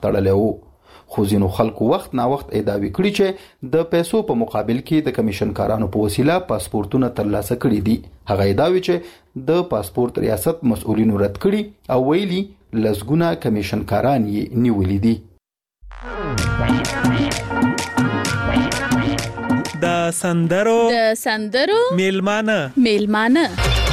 تړلی و. خو ځینو خلکو وخت نا وخت ادعاوې کړي چې د پیسو په مقابل کې د کمیشن کارانو په وسیله پاسپورتونه ترلاسه کړي دي. هغه ادعاوې چې د پاسپورت ریاست مسؤلینو رد کړي او ویلي لسګونه کمیشن کاران یې نیولي دي. د سندرو میلمانه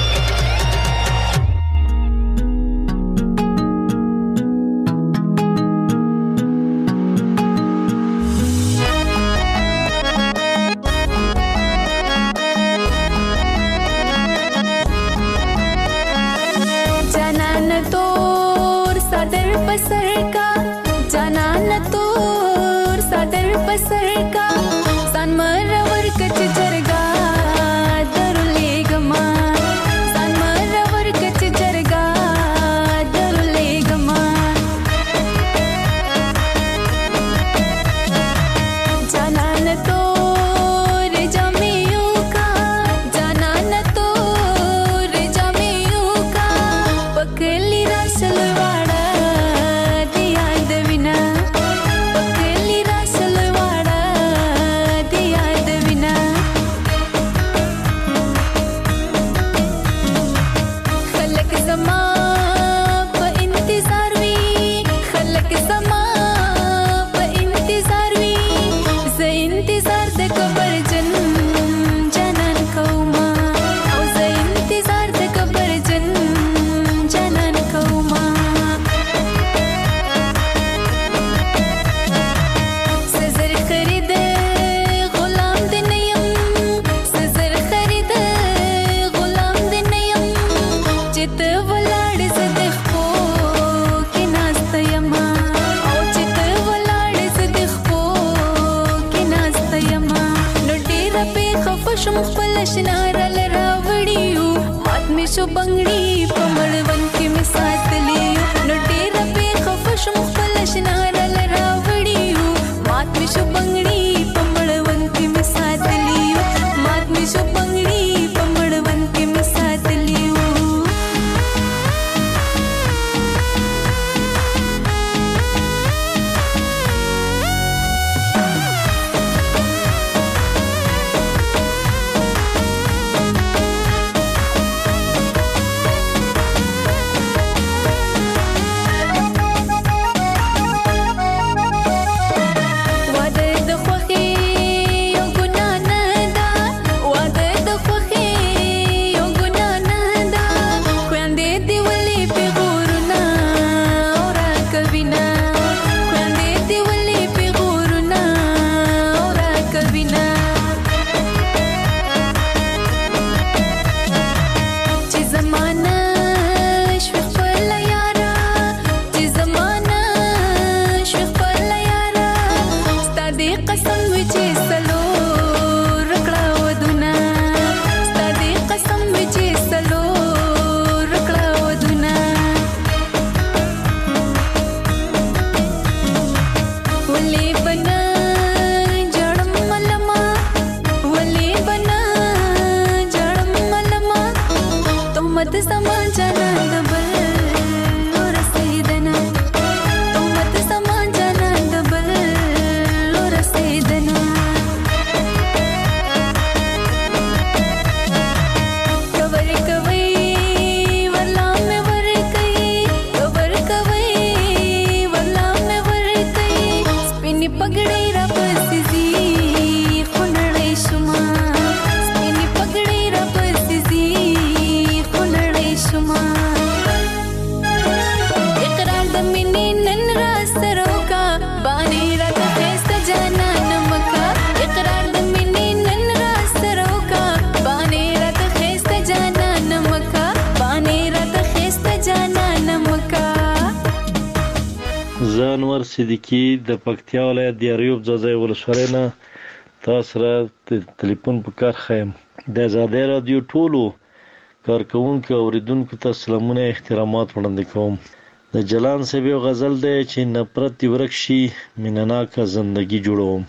انور صدیقی د پکتیا ولایت د اریوب ځاځي ولسوالۍ نه تاسو سره د ټلیفون په کار خیم. د آزادۍ رادیو ټولو کارکونکو اوریدونکو ته سلامونه احترامات وړاندې کوم. د جلان صاحب یو غزل دی چې نفرت ورک شي مینناکه زندگی جوړوم.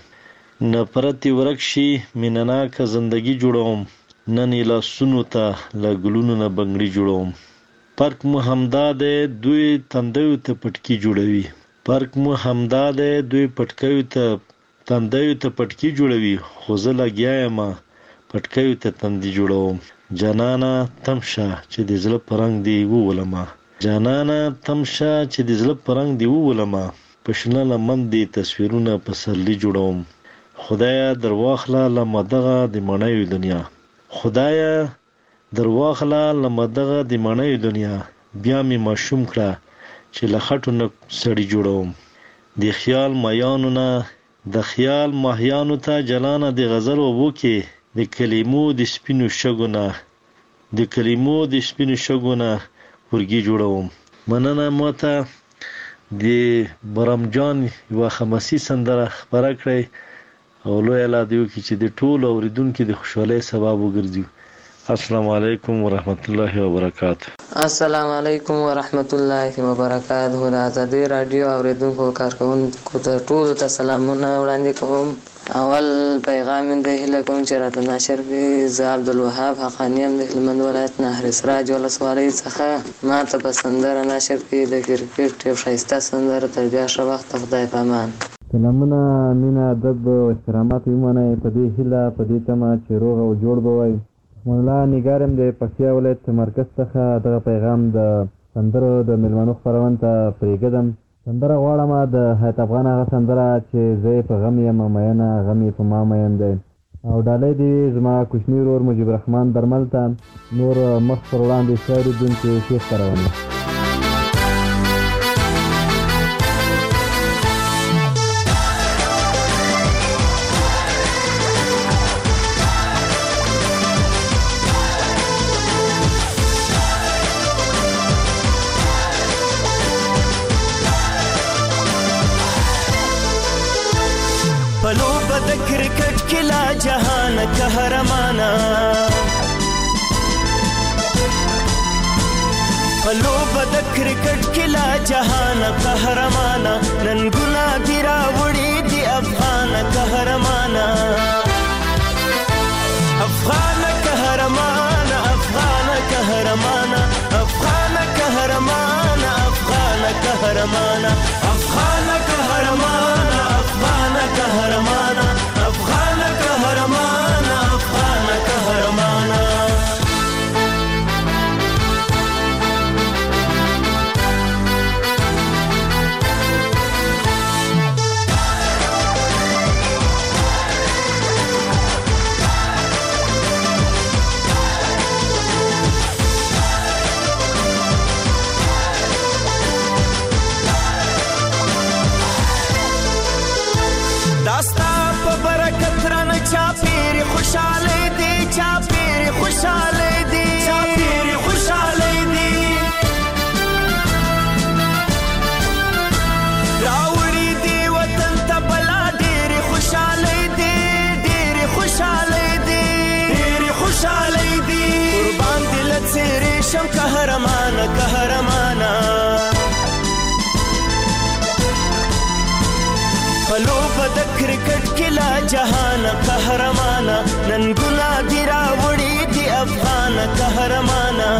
نفرت ورک شي مینناکه زندگی جوړوم. نن لاسونو ته له ګلونو نه بنګړي جوړوم. فرق مو همدا دی دوی تندیو ته پټکی جوړوي. فرق مو همدا دی دوی پټکیو ته تندیو ته پټکی جوړوي خو زه لګیا یم پټکیو ته تندي جوړوم. جانانه تمشه چې د زړه پرنګ دی وولما جانانه تمشه چې د زړه پرنګ دی وولما پښنه لمن دی تصویرونه په سرلی جوړوم. خدایا درواخله لمدغه د مړیو دنیا خدایا درواخله لمدغه د مړیو دنیا بیا می مشوم کړه چې لخټو نه سړی جوړوم. د خیال میانو نه د خیال ماهیانو ته جلانه د غزل وبو کې د کلمو د سپینو شګونه د کلمو د سپینو شګونه ورګي جوړوم. مننه ماته د برمجان یو خماسي سندره خبره کړې او لوی الله دیو کې چې د ټولو اوریدونکو د خوشحالۍ سبب وګرځي. السلام علیکم ورحمت الله وبرکاته. السلام علیکم ورحمت الله وبرکاته. د ازادي رادیو اوریدونکو کارکونکو ته ټول ته سلامونه وړاندې کوم. اول پیغام د هله کوم چې راته ناشر به ز عبدالوهاب حقانی هم د هلمند ولایت نهر سراج ولسوالۍ څخه ما ته په سندره ناشر کې د کرکټ یو ښایسته سندره تر بیا ښه وخت خدای پامان. سلامونه مینه ادب او احترامات ومنئ په دې هیله په دې تمه چې روغ او جوړ به وئ. مولا نګارم د پکتیا ولایت مرکز څخه دغه پیغام د سندرو د میلمنو خپرونې ته پرېږدم. سندره غواړم د حیات افغان هغه سندره چې زه په غم یم مینه غم یې په ما مین دی او ډالۍ دې زما کوچني ورور مجیب الرحمن درمل ته نور مخ پر وړاندې ښه اورېدونکي ښې خپرونې. پلو بد کرکٹ کلا جہان قہرمانا پلو بد کرکٹ کلا جہان قہرمانا ننگنا گرا وڑی دی افغان قہرمانا افغان قہرمانا افغان قہرمانا افغان قہرمانا افغان قہرمانا افغان قہرمانا افغان قهرمانا افغان قهرمانا افغان قهرمانا. چاپیری خوشحالی دی چاپیری خوشحالی دی چاپیری خوشحالی دی راوڑی دی وطن تبلا دیری خوشحالی دی دیری خوشحالی دی دیری خوشحالی دی قربان دلت سے ریشم قہرمانا قہرمانا پلو بد کرکٹ کلا جہان قہرمانا ننگنا گرا وڑی دی افغان قہرمانا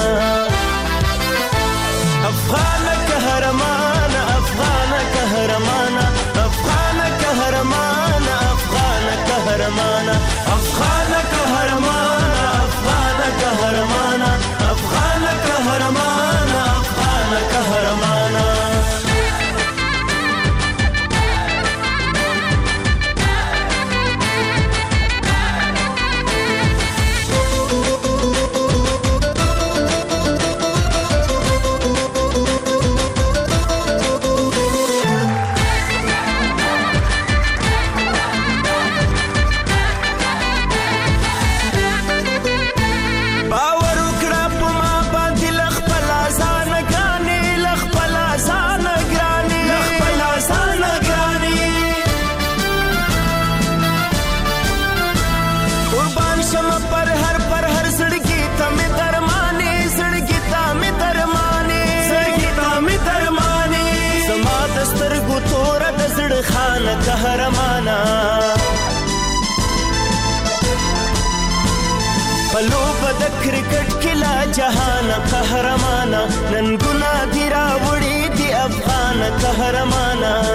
افغان قہرمانا افغان قہرمانا افغان قہرمانا افغان قہرمانا افغان قہرمانا افغان قہرمانا افغان قہرمانا افغان قہرمانا. قهرمانا پلو بد کرکٹ کلا جہان قهرمانا ننگنا گرا وڑی دی افغان قهرمانا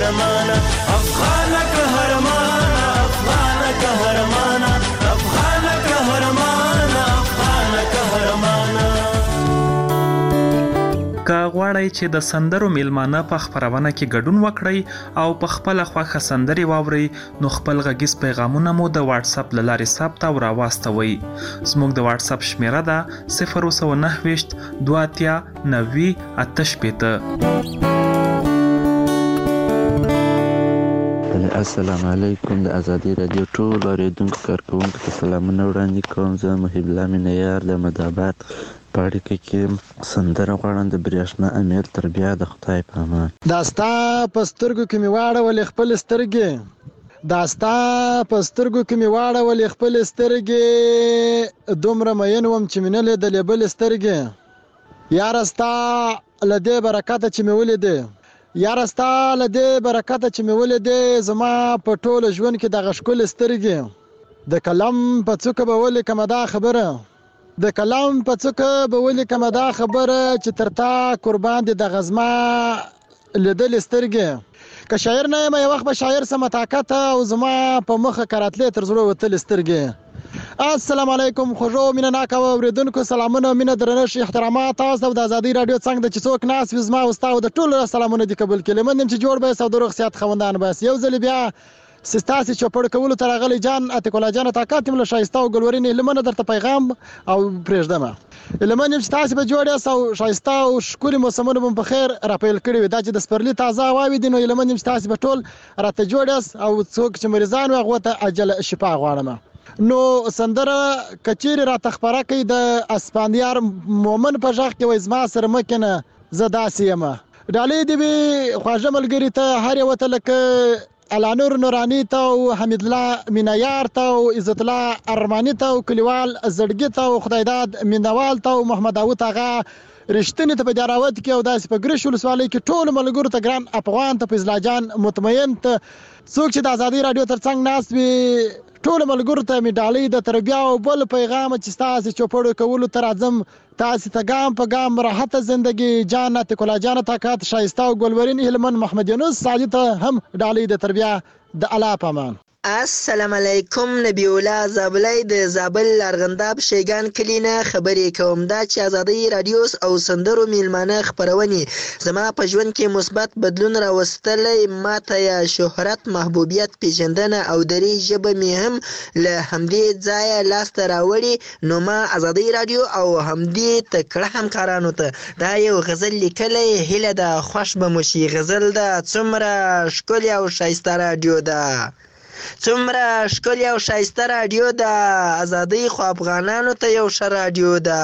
قهرمان افغان قهرمان افغان قهرمان افغان قهرمان افغان قهرمان. که غواړئ چې د سندرو میلمانه په خپرونه کې ګډون وکړئ او په خپله خوښه سندرې واورئ نو خپل غږیز پیغامونه مو د واتساپ له لارې ثبت او راواستوئ. زموږ د واتساپ شمیره ده 029 2 90 88. السلام علیکم. د ازادي رادیو ټول اوریدونکو کارکوونکو ته سلامونه وړاندې کوم. زه محب الله مینیار د مدابات په اړیکه کې سندره غواړم د برېښنا امیر تر بیا د خدای په امان. دا ستا په سترګو کې مې واړولې خپل سترګې دا ستا په سترګو کې مې واړولې خپل سترګې دومره مین وم چې مې نه لیدلې بل سترګې یاره ستا له دې برکته چې مې ولیدې یاره ستا له دې برکته چې مې ولیدې زما په ټول ژوند کې دغه ښکلې سترګې د قلم په څوکه به ولیکمه دا خبره د کلام په څوکه به ولیکمه دا خبره چې تر تا قربان دي دغه زما لیدلې سترګې که شاعر نه یم یو وخت به شاعر سمه طاقت او زما په مخه کراتلې تر زړه وتلې سترګې. السلام علیکم خوږو مینه ناکه اوریدونکو سلامونه مینه درنښت احترامات تاسو د ازادي رادیو څنګه د چې څوک ناس وي زما او ستا د ټولو سلامونه دي قبول کړي لمن چې جوړ به سو د روغ صحت خوندان بس یو ځل بیا سستاسي چوپړ کولو تر غلي جان اتکولا جان طاقت مل شایسته او ګلورین لمنه درته پیغام او پرېږدم لمنه چې تاسو به جوړه سو شایسته او شکرې موسمونه په خیر راپیل کړی وي دا چې د سپرلی تازه واوي دي نو لمنه چې تاسو به ټول راته جوړه او څوک چې مریضان واغه ته عجل شفا غواړم. نو سندره کچيري را تخبره کوي د اسپانیار مومن په ځخ کې وای زما سره مکنه زدا سیمه ډالې دی خواجه ملګری ته هر یو ته لکه الانور نورانی ته او حمید الله مینیار ته او عزت الله ارمانی ته او کلیوال زړګي ته او خدایداد مینوال ته او محمد داوود هغه رښتینی ته په جراوت کې او داسې په ګرشول سوالي کې ټول ملګرو ته ګران افغان ته فضلا جان مطمئن ته څوک چې د ازادي رادیو ترڅنګ ناس وي ټول ملګرو ته می ډالۍ د تربیه او بل پیغام چې تاسو چوپړو کولو تر اعظم تاسو ته ګام په ګام راحت زندگی جانت کلا جان طاقت شایسته او ګلورین هلمن محمد یونس ساجد هم ډالۍ د تربیه د الله پامان. السلام علیکم نبی الله زابلای د زابل ارغنداب شیګان کلینه خبرې کوم دا چې ازادي رادیو او سندرو میلمانه خبرونی زما په ژوند کې مثبت بدلون راوستلې ماته یا شهرت محبوبیت پیژندنه او درې ژبه می هم له همدې ځای لاست راوړي نو ما ازادي رادیو او همدې تکړه همکارانو ته دا یو غزل لیکلې هله د خوش به مشي غزل دا څومره ښکلی او شایسته رادیو ده څومره ښکلی او ښایسته رادیو ده ازادۍ خو افغانانو ته یو ښه رادیو ده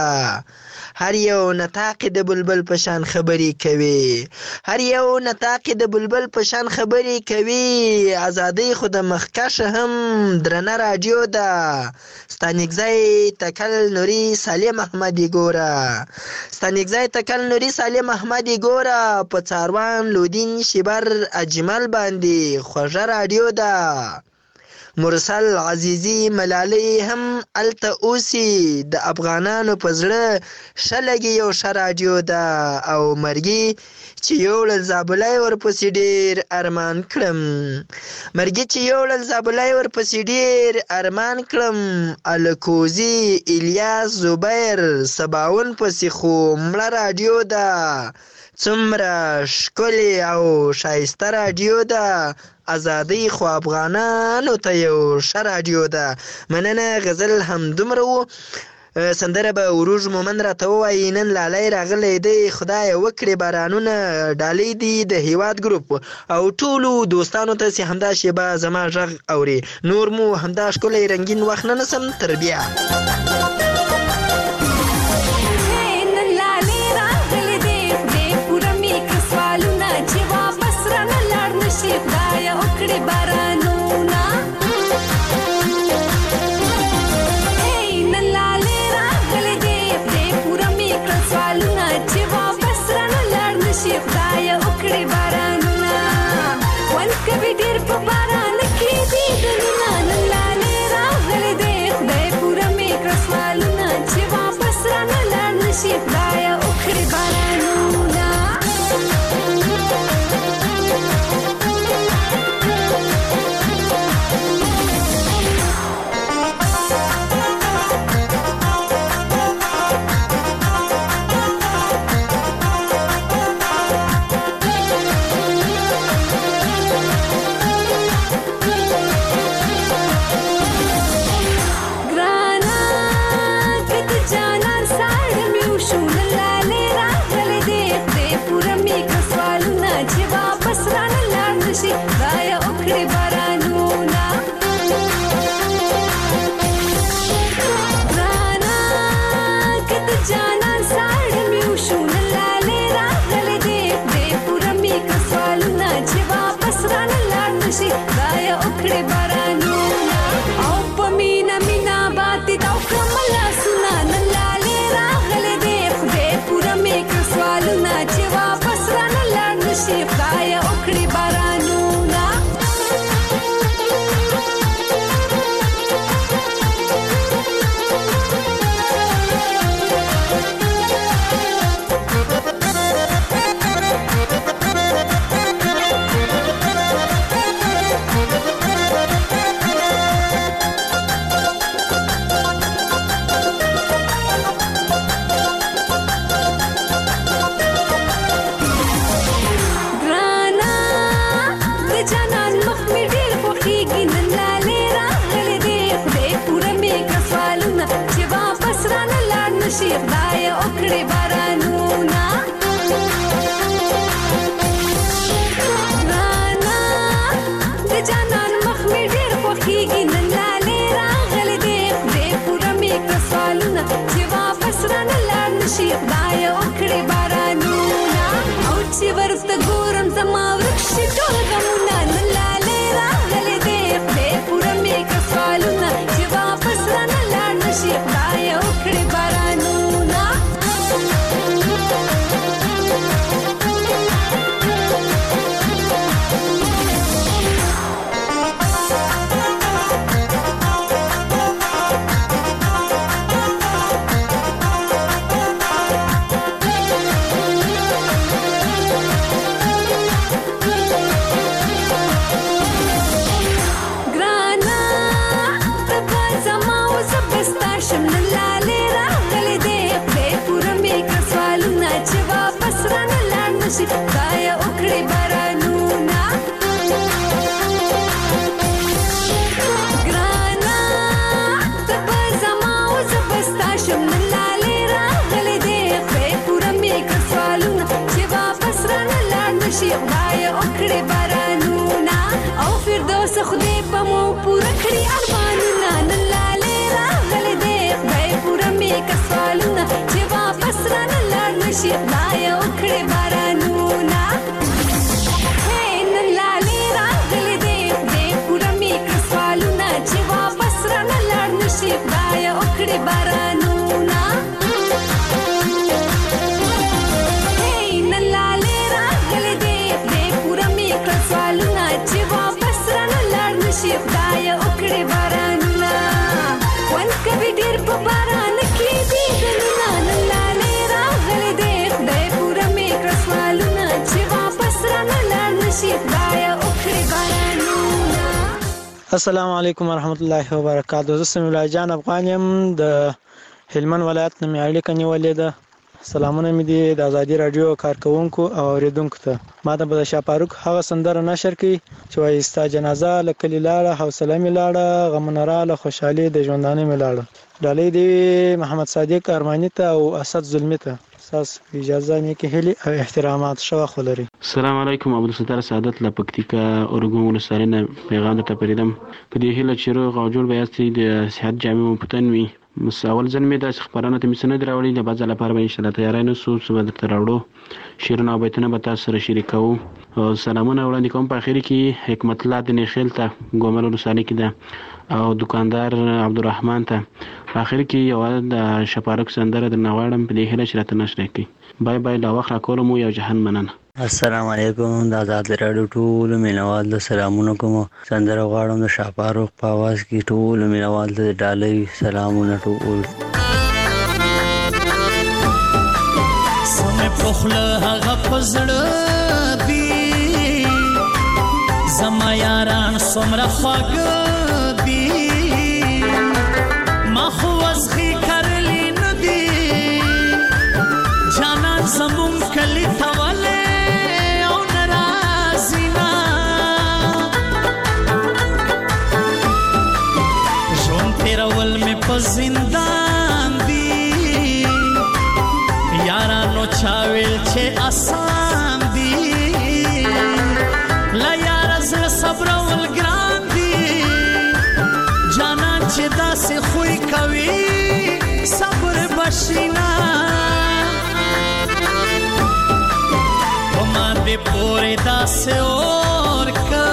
هر یو نطاق د بلبل په شان خبرې کوي هر یو نطاق د بلبل په شان خبرې کوي ازادۍ خو د مخکش هم درنه رادیو ده ستانګزای تکل نوري سالم احمدي ګوره ستانګزای تکل نوري سالم احمدي ګوره په څاروان لودین شبر اجمل باندې خوږه رادیو ده مرسل عزیزی ملالی هم الته اوسی د افغانانو په زړه شلګي یو ښه رادیو ده او مرګي چې یو ل زابلای ورپسې ډیر ارمان کړم مرګي چې یو ل زابلای ورپسې ډیر ارمان کړم الکوزی الیاس زبیر سباون پسې خو مړه رادیو ده څومره ښکلی او ښایسته رادیو ده ازادۍ خو افغانانو ته یو ښه رادیو ده مننه غزل هم دومره و سندره به وروج مومن راته ووایي نن لالی راغلی دی خدای وکړي بارانونه ډالۍ دي د هیواد ګروپ او ټولو دوستانو ته چې همدا شیبه زما غږ اوري نور مو همدا ښکلی رنګین وخت نه نسم تر بیا وکړي بارانونه نن لالی راغلی دی خدای پوره مې کړل سوالونه چې واپس رانه لاړ نشي خدایه وکړي بارانونه خوند کوي ډېر په باران کې دي ګلونه نن لالی راغلی دی خدای پوره مې کړل سوالونه چې واپس رانه لاړ نشي خدایه وکړي بارانونه نشي خدای وکړي بارانونه رانا د جانان مخ می ډیر خوښیږي نن لالې راغلې دې خدای پوره مې کړه سوالونه چې واپس رانه لاړ نشي خدای وکړي بارانونه او چې ورته ګورم زما ورک شي ټول غمونه نن لالې راغلې دې خدای پوره مې کړه سوالونه چې واپس رانه لاړ نشي خدای وکړي بارانونه خدای وکړي بارانونه ګرانا ته په زما او زه به ستا شم نن لالې راغلې دې خدای پوره مې کړه سوالونه چې واپس رانه لاړ نشي خدای وکړي بارانونه او فردوس خدای په مو پوره کړي ارمانونه نن لالې راغلې دې خدای پوره مې کړه سوالونه چې واپس رانه لاړ نشي خدای وکړي بارانونه نن لالې راغلې دې خدای پوره مې کړه سوالونه چې واپس رانه لاړ نشي خدای وکړي بارانونه نن لالې راغلې دې خدای پوره مې کړه سوالونه چې واپس رانه لاړ نشي خدای وکړي بارانونه خوند کوي ډېر په باران کې دي ګلونه نن لالې راغلې دې خدای پوره مې کړه سوالونه چې واپس رانه لاړ نشي خدای وکړي بارانونه. السلام علیکم ورحمت الله وبرکاته. زه سمیع الله جان افغان یم د هلمند ولایت نه مې اړیکه نیولې ده. سلامونه مې دي د ازادي راډیو کارکونکو او اوریدونکو ته. ما ته به د شاه فاروق هغه سندره نشر کړي چې وایي ستا جنازه له کلي لاړه حوصله مې لاړه غمونه راله خوشحالي د ژوندانه مې لاړه. ډالۍ دی محمد صادق ارماني ته او اسد ظلمي ته. تاسو اجازه مې کې هلي او احترامات شو خلري. السلام علیکم عبدالستار سعادت له پکتیکا اورګون ولسوالۍ نه پیغام ته پریدم. په دې هیله چې روغ او جوړ به یاستئ د صحت جامع مو پتن وي. اول ځل مې داسې خبرونه ته مې څه نه دي راوړي. د بعد ځل لپاره به انشاءالله تیاری نه سو څه به درته راوړو. شعرونه او بیتونه به تاسو سره شریکوو. سلامونه وړاندې کوم. په اخر کې حکمت الله د نخیل ته ګومل ولسوالۍ کې ده او دکاندار عبدالرحمن ته. په اخر کې یو د شپارک سندره درنه غواړم په دې هیله چې راته نشر کړئ. بای بای. دا وخت راکولو مو یو جهان مننه. السلام علیکم. د آزاد راډیو ټول مینوال له سلامونه کوم. سندره غواړم د شاه فاروق په आवाज کې ټول مینوال ته ډالۍ سلامونه ټول. سمه پخله هغه پزړه دی زما یاران سمره خواږه دی ما خو وزخي کرلی ندی جانا زمون کلی تواله او نرازینا جون تیرول می په زندان دی یارانو چاویل چې آسان دی لا یار زړه صبر ول ګران دی جانا چې داسې خوې کوي صبر بشینا وما دې پورې داسې اورکا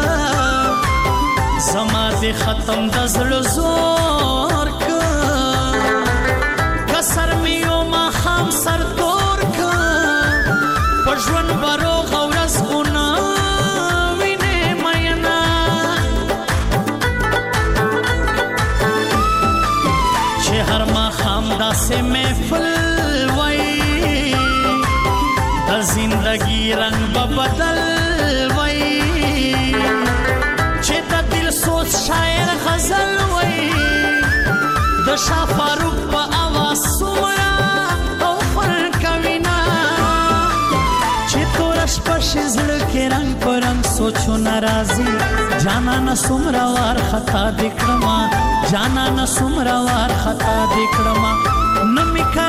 زما دې ختم د زړه زور کا کسر میو ما خام سر تور کا پښون برو غورس غنا وینه مینا چې هر ما خام داسې محفل وای د زندگی رنگ بدل وای چې د دل سوچ شاعر غزل وای د شاه فاروق په आवाज سومرا او فرق کوینا چې تورش پښ زړه کې رنگ پر رنگ سوچو ناراضي جانا نه سومرا وار خطا دکړما جانا نه سومرا وار خطا دکړما نو میکا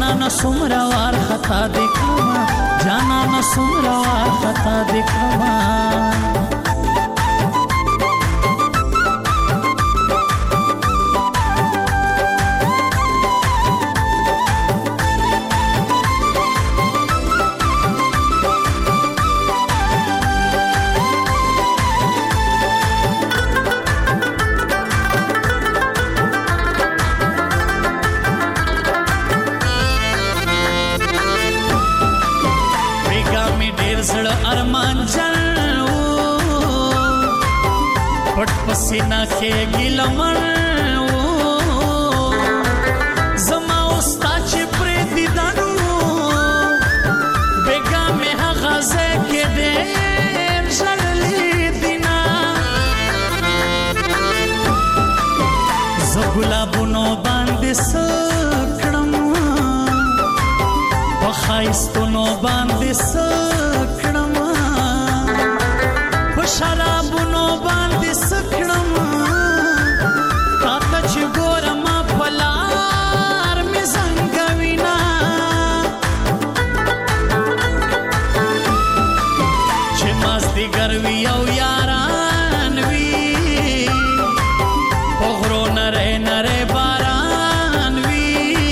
جانان سمرا وار خطا دکړما جانان سمرا وار خطا دکړما پټ پسینا کې ګلمن زما اوستا چې پر دیدانو بیګا مې هغه ځکه دې ژړلې دینا زګلابونو باندې سکړم وخایستونو باندې سکړم شرابونو باندې سکړم تاته چې ګورم پلار مې څنګه وینا چې مازدیګر وی او یاران وی پغرو نره نره باران وی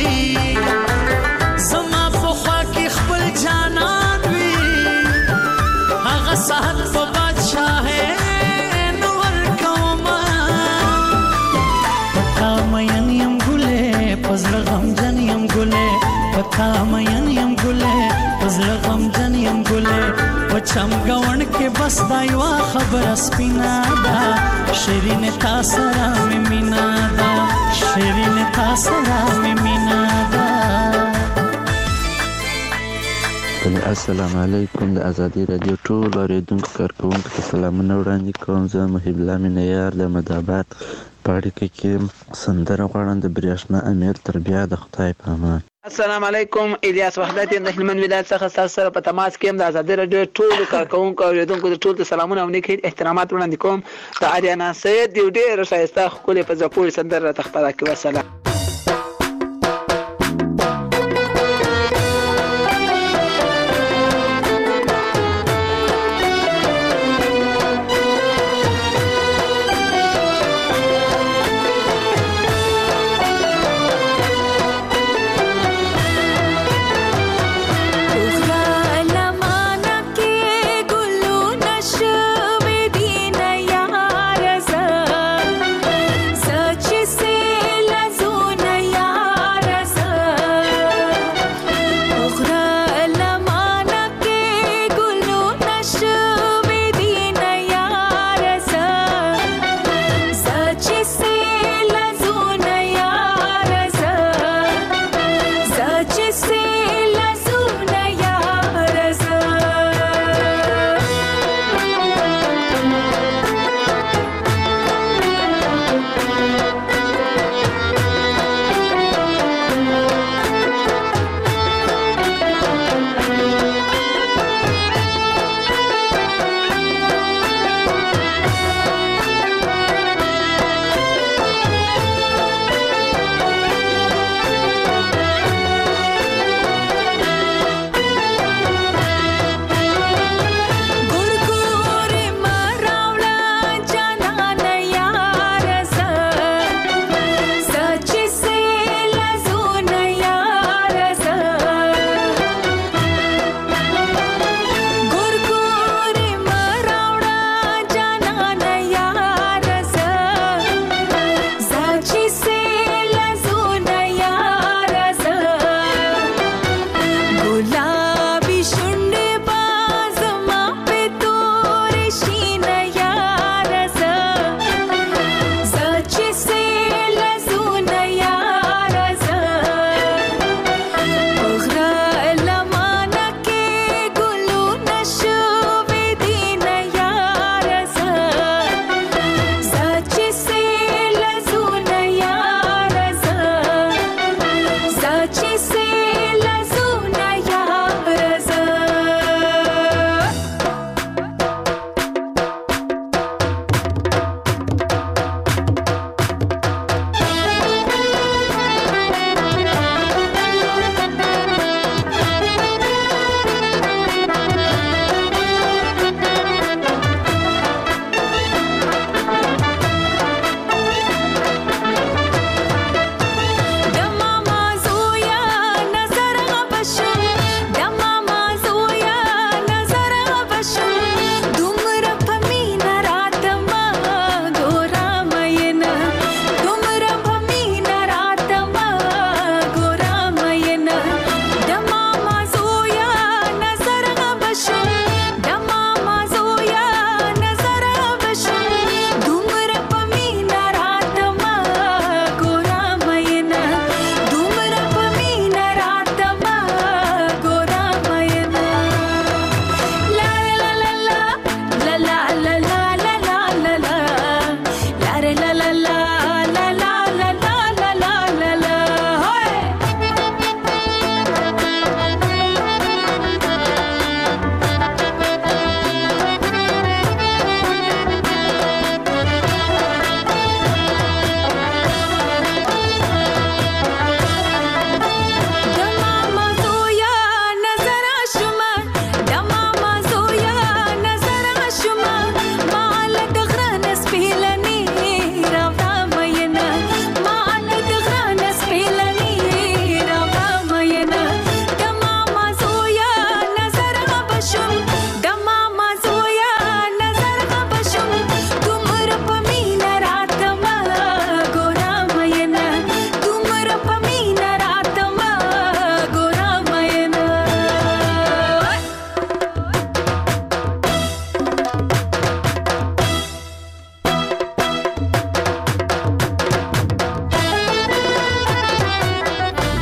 زما په خوا کې خپل جانان وی هغه سحر په پزړه غمجن یم ګلې پتا مین یم ګلې پزړه غمجن یم ګلې پچم غون کې بس دا یو خبر سپینا دا شیرین تا سره مې مینا دا شیرین تا سره مې مینا دا السلام علیکم د ازادي رادیو ټول اوریدونکو کارکونکو ته سلامونه وړاندې کوم زه محب الله مینیار د مدابات پاړیکه کې سندره غواړم د بریښنا امیر تر بیا د خدای په امان. السلام علیکم الیاس وحدت د هلمند ولایت څخه تاسو سره په تماس کې د ازادي رادیو ټول کارکونکو اوریدونکو ته ټول سلامونه او نیک احترامات وړاندې کوم. د اریانا سید یو ډیر ښایسته خپل په ځپوري سندره تخپره کې وسلام. So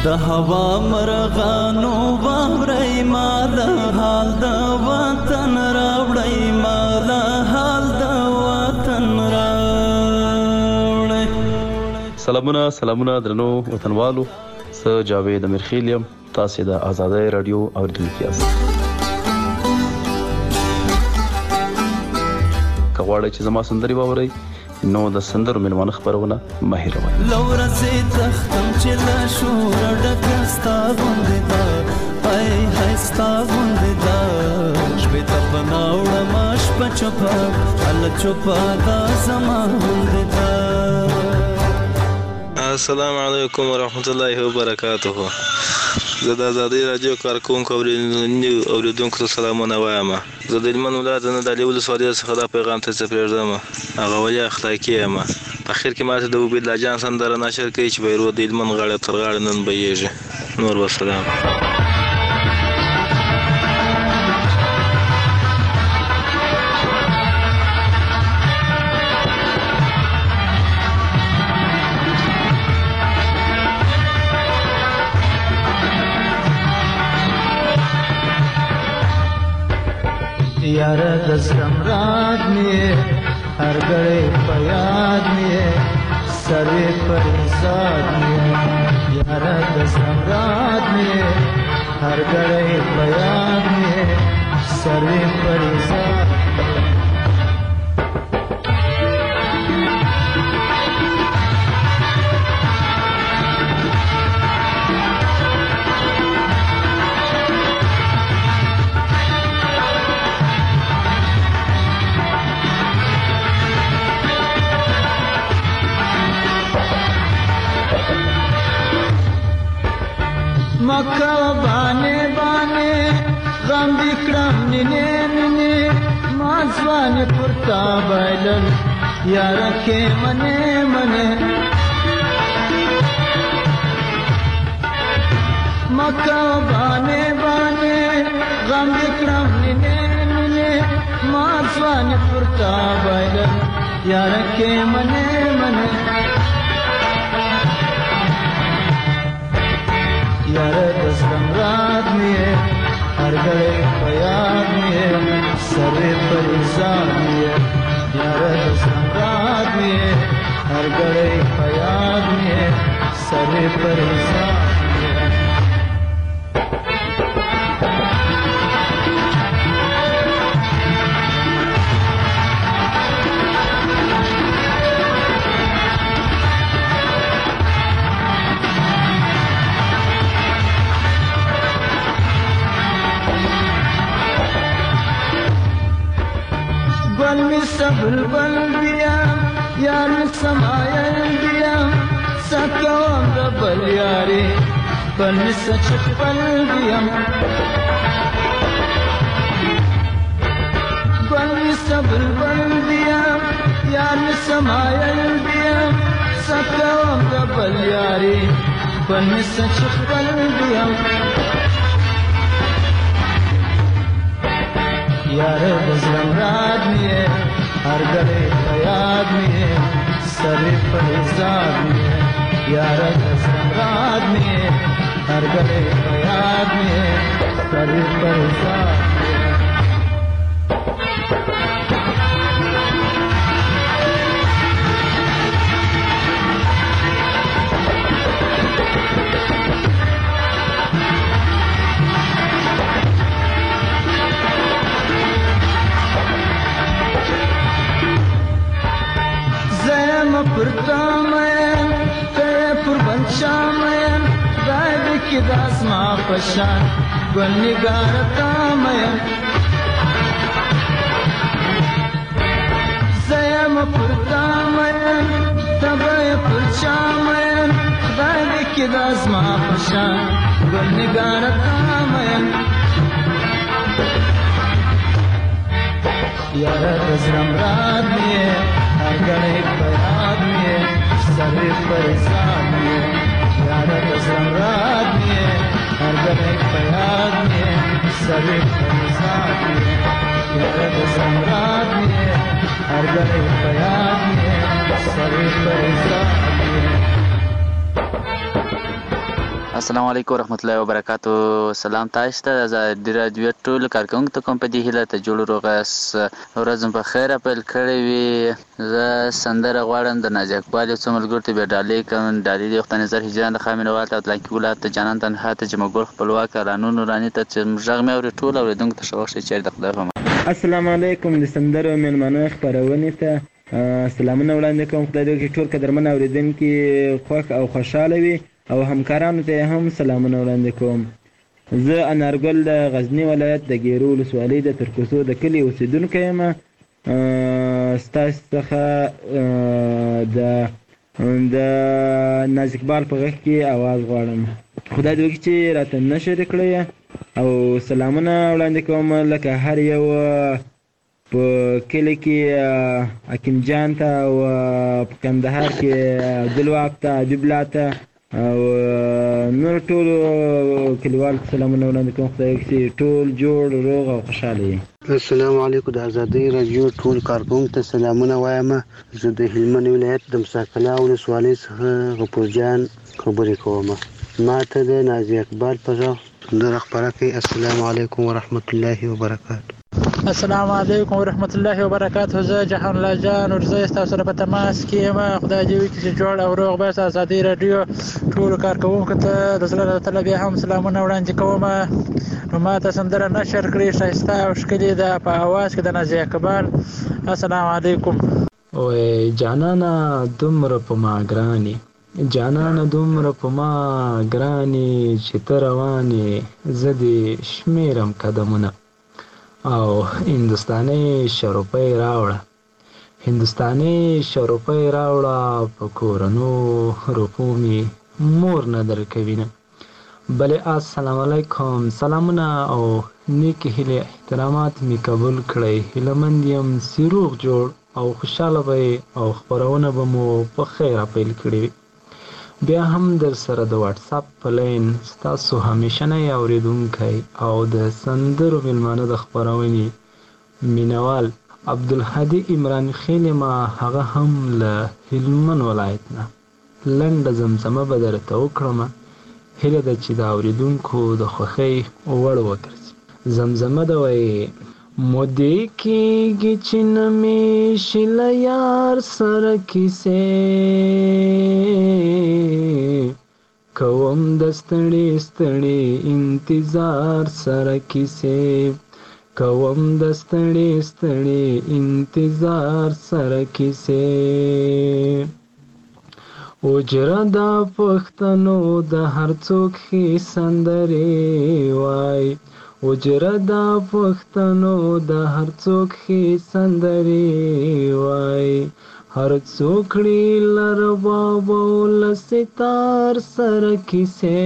د هوا مرغانو واورئ مال حال د وطن راوړئ مال حال د وطن راوړئ. سلامونه درنو وطنوالو، زه جاوید امیرخیل یم، تاسو د آزادۍ رادیو اوریدونکي یاست. که غواړئ چې زما سندرې واورئ نو د سندرو مېلمانه خپرونه مه هېروئ. لورځې تختم چې له شوره ډکه ستا غوندې ده، ای های ستا غوندې ده. شپې ته پناه وړمه شپه چوپه هله چوپه دا زما غوندې ده. السلام علیکم ورحمت الله وبرکاته. زه د آزادۍ راډیو کارکوونکو اوریدونکو ته سلامونه وایم. زه د هلمند ولایت نه د علي ولسوالۍ څخه دا پیغام ته څه پرېږدم. هغه ولې اخلاقي یم. په اخر کې ماته د عبیدالله جان سندره نشر کوي چې بیرو د هلمند غاړه تر غاړه نن بهیږي. نور وسلام. یاره د زړم راد مې هر ګړی په یاد مې سروې پر زاد مې. یاره د زړم راد مې هر ګړی په یاد مې سروې پر زاد مې. مکه باندې باندې غم وکړم نینې نینې ما ځوان پورته بایلل یاره کې منې منې. مکه باندې باندې غم وکړم نینې نینې ما ځوان پورته بایلل یاره کې منې منې. یاره د زړم راد مې هر ګړی په یاد مې سروې پر ځان مې. یاره د زړم راد مې هر ګړی په یاد مې سروې پر ځان مې. بلبل بیا یار سمایل بیا سکوم د بل یاري بل سچ خپل بیا بلبل بیا یار سمایل بیا سکوم د بل یاري بل سچ خپل بیا. یاره د زړم راد مې هر ګړی په یاد مې سروې پر زاد مې. یاره د زړم راد مې هر ګړی په یاد مې سروې پر زاد مې. پرتا مین ته پر بنچا مین دای کی داس ما پشان ګل نگار تا مین. زیم پرتا مین تبای پرچا مین دای کی داس ما پشان ګل نگار تا مین. یاره د زړم راد مې هر ګړی په یاد مې سروې پر ځان مې. یاره د زړم راد مې هر ګړی په یاد مې سروې پر ځان مې. یاره د زړم راد مې هر ګړی په یاد مې سروې پر ځان مې. السلام علیکم ورحمت الله وبرکاتو. سلام تاسو ته د رادیو ټول کارکونکو ته کوم په دې هیله ته جوړ روغس ورځم په خیر اپل کړی وي. زه سندره غواړم د نازي اقبال یو څو ملګرو ته به ډالۍ کوم. ډالۍ د وخت نظر هجران د خامینوال ته تلانکي ولایت ته جانان تنها ته جمعګل خپلواک رانونو رانی ته چې ژغ مې اوري ټول اوریدونکو ته شوخ شي چې د خدای په السلام علیکم. د سندرو مېلمانه خپرونې ته سلامونه وړاندې کوم. خدای دې وکړي ټول قدرمن اوریدونکي خوښ او خوشحاله وي او همکارانو ته هم سلامونه وړاندې کوم. زه انارګل د غزني ولایت د ګیرو ولسوالۍ د ترکوسو د کلي اوسېدونکی یم. ستاسو څخه د نازي اقبال په غږ کې اواز غواړم. خدای دې وکړي چې راته نشر کړی او سلامونه وړاندې کوم لکه هر یو په کلي کې حکیم جان ته او په کندهار کې عبدالواق ته حبیب الله ته او نور ټولو کلیوالو ته سلامونه وړاندې کوم. خدای وکړي ټول جوړ روغ او خوشحاله وي. السلام علیکم. د ازادۍ رادیو ټول کارکونکو ته سلامونه وایم. زه د هلمند ولایت د مساکلا ولسوالۍ څخه غفور جان خبرې کوم. ما ته د نازي اقبال په غږ سندره خپره کړئ. السلام علیکم ورحمت الله وبرکاتو. السلام علیکم ورحمت الله وبرکاتو. زه جهان الله جان ورزه ستاسو سره په تماس کې یم. خدای دې وکړي چې جوړ او روغ به ازادۍ رادیو ټولو کارکوونکو ته د زړه له تله بیا هم سلامونه وړاندې کوم. نو ما ته سندره نشر کړې ښایسته او ښکلې ده په اواز کې د نازي اقبال. السلام علیکم. وای جانانه دومره په ما ګرانې جانانه دومره په ما ګرانې چې ته روانې زه دې شمېرم قدمونه او هندوستاني شروپۍ راوړه هندوستاني شروپۍ راوړه په کورنو روپو مې مور نه درکوینه. بلې السلام علیکم. سلامونه او نیک هیلې احترامات مې قبول کړئ. هیلهمند یم چې روغ جوړ او خوشحاله به او خپرونه به مو په خیر پیل کړې وي. بیا هم در سره د واتساپ په لین ستاسو همیشنی اوریدونکی او د سندرو مېلمانه د خپرونې مینوال عبدالهادي عمران خیل ما هغه هم له هلمند ولایت نه لنډه زمزمه به درته وکړم. هیله ده چې د اوریدونکو د خوښۍ وړ وګرځي. زمزمه ده وایي مودې کېږي چې نه مې شي له یار سره کیسې کوم د ستړي ستړي انتظار سره کیسې کوم د ستړي ستړي انتظار سره کیسې. اوجره د پښتنو د هر څوک ښې سندرې وای اوجره د پښتنو د هر څوک ښې سندرې وای هر څوک کړي له رباب او له ستار سره کیسې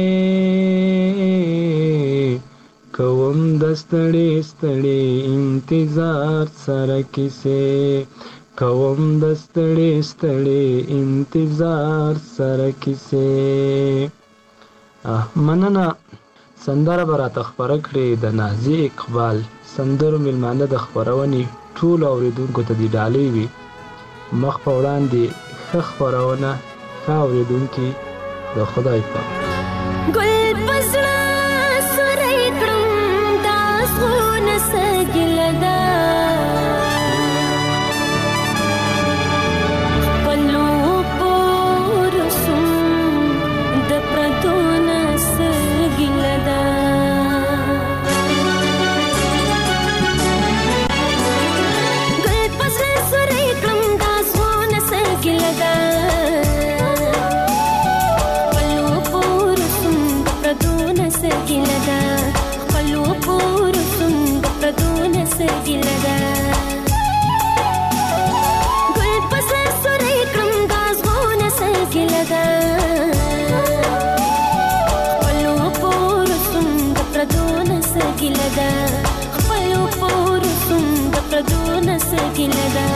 کوم د ستړي ستړي انتظار سره کیسې کوم د ستړي ستړي انتظار سره کیسې. مننه. سندره به راته خپره کړې د نازي اقبال. سندرو مېلمانه د خپرونې ټولو اورېدونکو ته دې ډالۍ وي. مخ په وړاندې ښه خپرونه ښه اورېدونکي د خدای پاک. ګل په زړه سوری کړم دا زړونه څه ګیله ده خپلو پورو سوم د پردو نه څه ګیله ده ګل په زړه سوری کړم دا زړونه څه ګیله ده سګیله ده خپلو پورو څومره پردونه سګیله ده ګل په سر سوری کړم دا زړونه سګیله ده خپلو پورو څومره پردونه سګیله ده خپلو پورو څومره پردونه سګیله ده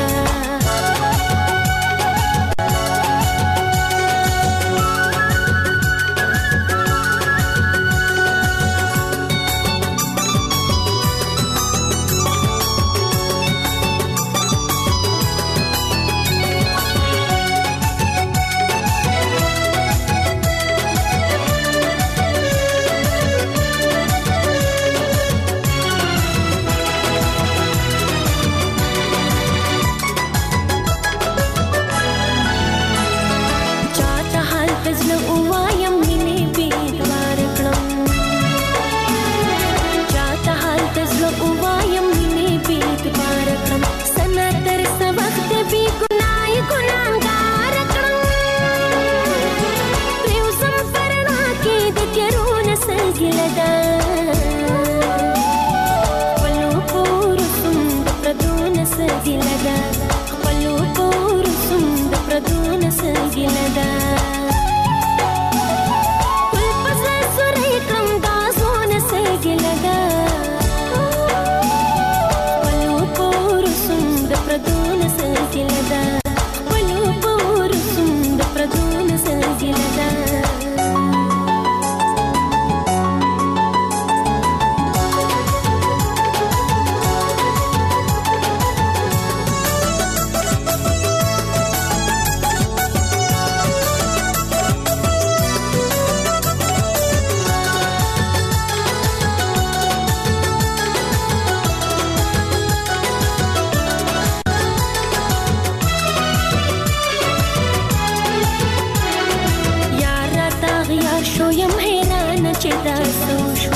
دا سوشو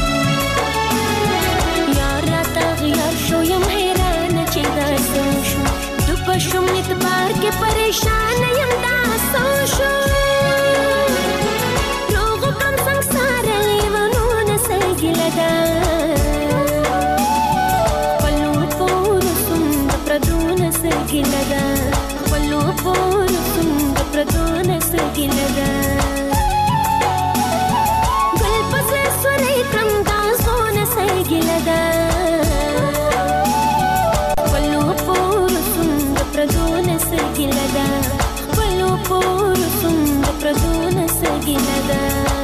یار راته غیار شو یم حیران چې دا سوشو دوبه شم اعتبار کې پریشان یم دا سوشو روغو کم سنگسار لیونونه سګیله دا خپلو پورو سم د پردونه سګیله دا خپلو پورو سم د پردونه سګیله دا ګیله ده خپلو پورو سم د پردونه څه ګیله ده خپلو پورو سم د پردونه څه ګیله ده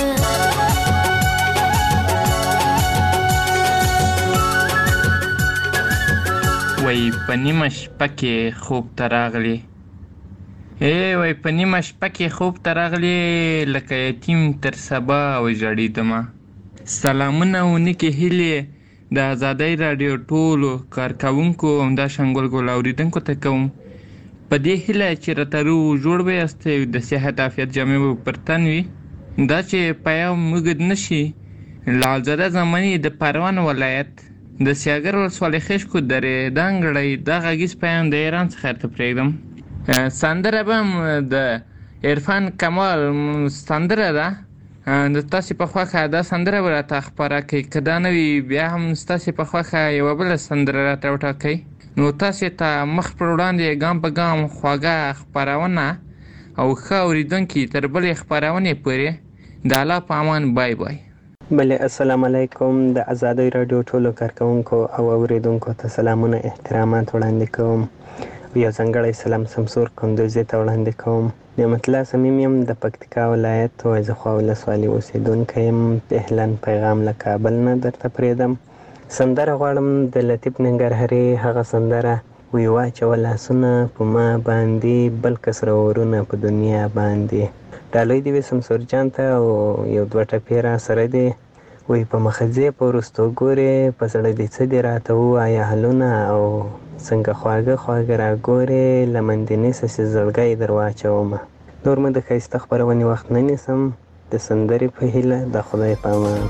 وای په نیمه شپه کې خوب ته راغلې وای په نیمه شپه کې خوب ته راغلې لکه یتیم تر سبا وژړېدمه سلامونه او نیکې هیلې د ازادۍ راډیو ټولو کارکوونکو همداشان ګل اورېدونکو ته کوم په دې هیله چې راته روغ جوړ به یاستئ د صحت عافیت جامې به پر تن وي دا چې پیام اوږد نه شي لعلزاده زماني د پروان ولایت د سیاګر ولسوالۍ خشکو درې دانګړی دا غږیز پیام د ایران څخه درته پرېږدم سندره به هم د عرفان کمال سندره ده د تاسې په خوښه دا سندره به راته خپاره کړئ که دا نه وي بیا هم ستاسې په خوښه یوه بله سندره راته وټاکئ نو تاسې ته مخ پر وړاندې ګام په ګام خواږه خپرونه او ښه اورېدونکي تر بلې خپرونې پورې د الله په امان بای بای بله السلام علیکم د ازادۍ راډیو ټولو کارکوونکو او اورېدونکو ته سلامونه احترامات وړاندې کوم یو ځانګړی سلام سمسور کندوزي ته وړاندې کوم نعمت الله صمیم یم د پکتیکا ولایت وایزخوا ولسوالۍ اوسېدونکی یم اهلاً پیغام له کابل نه درته پرېږدم سندره غواړم د لطیف ننګرهاري هغه سندره وی واچوه لاسونه په ما باندې بل کس راورونه په دنیا باندې ډالۍ دې وي سمسور جان ته او یو دوه ټپې را سره دي وی په مخځې په وروستو ګورې په زړه دې څه دې راته ووایه حلونه او څنګه خواږه خواږه راګورې له مندینې سسې زړګی در واچومه نور مې د ښایسته خپرونې وخت نه نیسم د سندرې په هیله د خدای په امان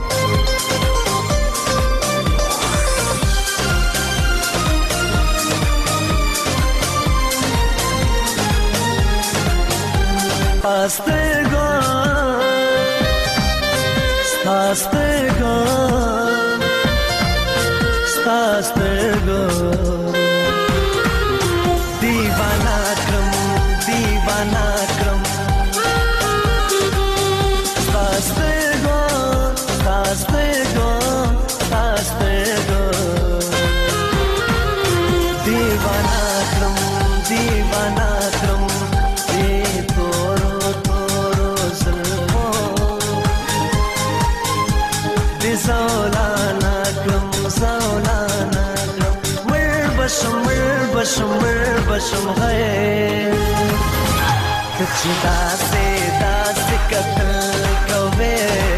بشم غیر کچھ داس قتل کوے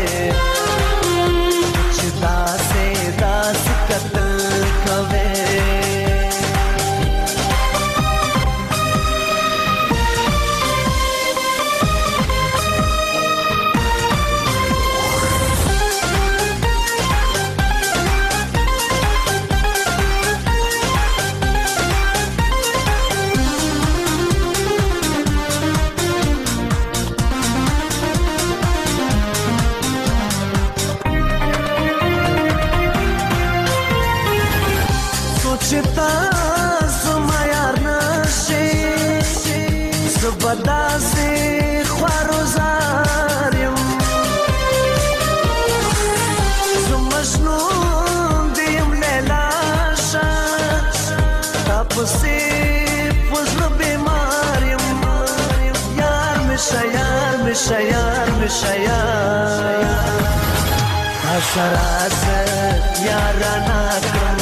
کچھ داس قتل کوے بدا سے خواروزاریم زمجنون دیم لیلاشا تاپسی پزل بیماریم یار مشا یار مشا یار مشا یار سراسر یارانا کرم